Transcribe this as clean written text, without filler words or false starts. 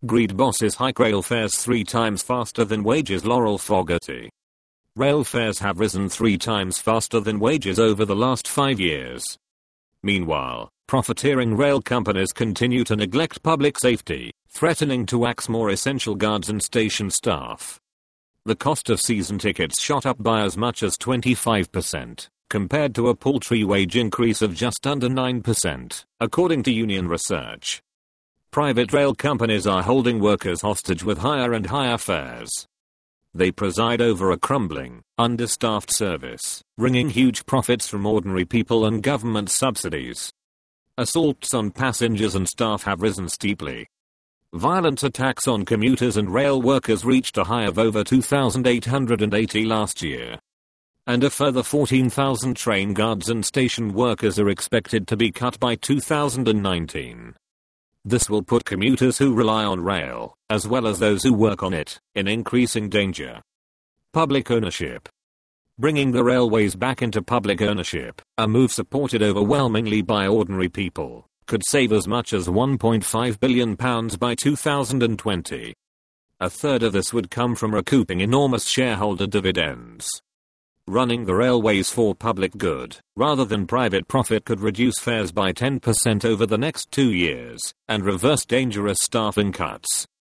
Greed bosses hike rail fares 3 times faster than wages. Laurel Fogarty. Rail fares have risen 3 times faster than wages over the last 5 years. Meanwhile, profiteering rail companies continue to neglect public safety, threatening to axe more essential guards and station staff. The cost of season tickets shot up by as much as 25%, compared to a paltry wage increase of just under 9%, according to union research. Private rail companies are holding workers hostage with higher and higher fares. They preside over a crumbling, understaffed service, wringing huge profits from ordinary people and government subsidies. Assaults on passengers and staff have risen steeply. Violent attacks on commuters and rail workers reached a high of over 2,880 last year. And a further 14,000 train guards and station workers are expected to be cut by 2019. This will put commuters who rely on rail, as well as those who work on it, in increasing danger. Public ownership. Bringing the railways back into public ownership, a move supported overwhelmingly by ordinary people, could save as much as £1.5 billion by 2020. A third of this would come from recouping enormous shareholder dividends. Running the railways for public good, rather than private profit, could reduce fares by 10% over the next 2 years, and reverse dangerous staffing cuts.